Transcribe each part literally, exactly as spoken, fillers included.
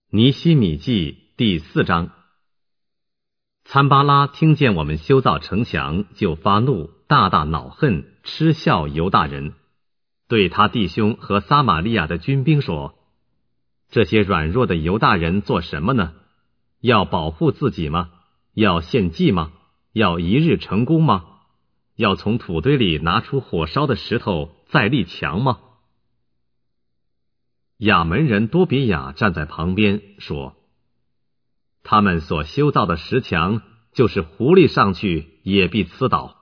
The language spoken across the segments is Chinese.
尼希米记第四章。参巴拉听见我们修造城墙，就发怒，大大恼恨，嗤笑犹大人，对他弟兄和撒玛利亚的军兵说：这些软弱的犹大人做什么呢？要保护自己吗？要献祭吗？要一日成功吗？要从土堆里拿出火烧的石头再立墙吗？亚门人多比亚站在旁边说：他们所修造的石墙，就是狐狸上去也必刺倒。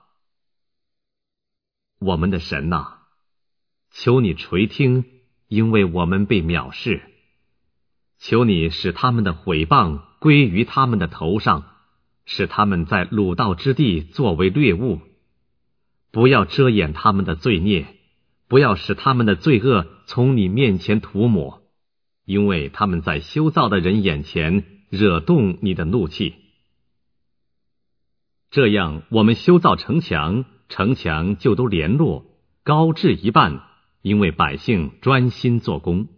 我们的神哪，求你垂听，因为我们被藐视。求你使他们的毁谤归于他们的头上，使他们在鲁道之地作为掠物。不要遮掩他们的罪孽，不要使他们的罪恶从你面前涂抹，因为他们在修造的人眼前惹动你的怒气。这样我们修造城墙，城墙就都联络，高至一半，因为百姓专心做工。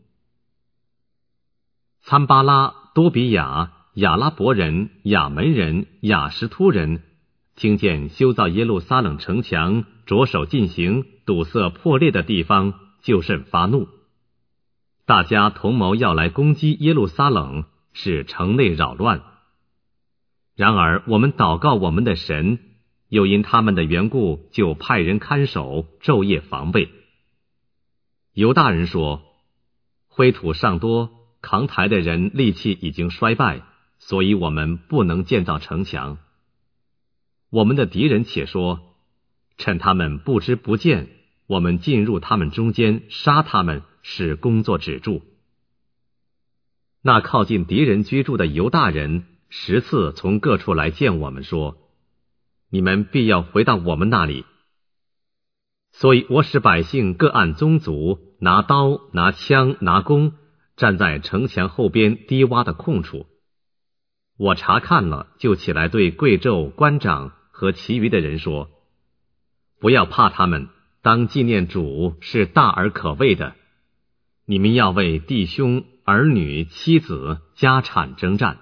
参巴拉、多比亚、亚拉伯人、亚门人、亚什突人听见修造耶路撒冷城墙着手进行，堵塞破裂的地方，就甚发怒。大家同谋要来攻击耶路撒冷，使城内扰乱。然而我们祷告我们的神，又因他们的缘故，就派人看守，昼夜防备。犹大人说：灰土尚多，扛抬的人力气已经衰败，所以我们不能建造城墙。我们的敌人且说：趁他们不知不见，我们进入他们中间，杀他们，使工作止住。那靠近敌人居住的犹大人十次从各处来见我们，说：你们必要回到我们那里。所以我使百姓各按宗族，拿刀、拿枪、拿弓，站在城墙后边低洼的空处。我查看了，就起来对贵胄、官长和其余的人说：不要怕他们，当纪念主是大而可畏的。你们要为弟兄、儿女、妻子、家产征战。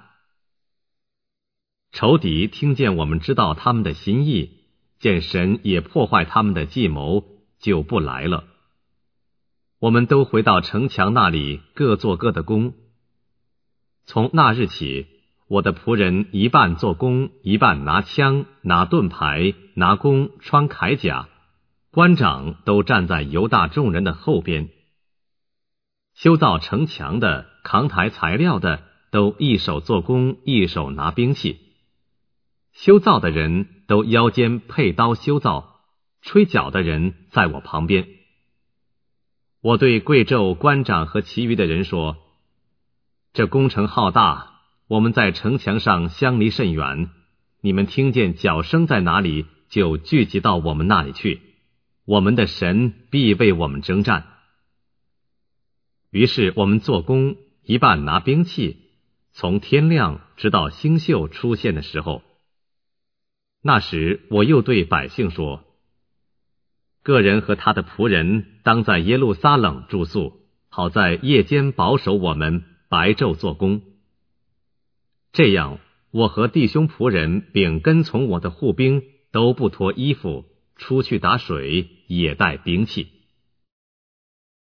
仇敌听见我们知道他们的心意，见神也破坏他们的计谋，就不来了。我们都回到城墙那里，各做各的工。从那日起，我的仆人一半做工，一半拿枪、拿盾牌、拿弓、穿铠甲，官长都站在犹大众人的后边。修造城墙的、扛抬材料的，都一手做工，一手拿兵器。修造的人都腰间配刀修造，吹角的人在我旁边。我对贵胄、官长和其余的人说：这工程浩大，我们在城墙上相离甚远，你们听见脚声在哪里，就聚集到我们那里去，我们的神必为我们征战。于是我们做工，一半拿兵器，从天亮直到星宿出现的时候。那时我又对百姓说：个人和他的仆人当在耶路撒冷住宿，好在夜间保守我们，白昼做工。这样，我和弟兄仆人并跟从我的护兵都不脱衣服，出去打水，也带兵器。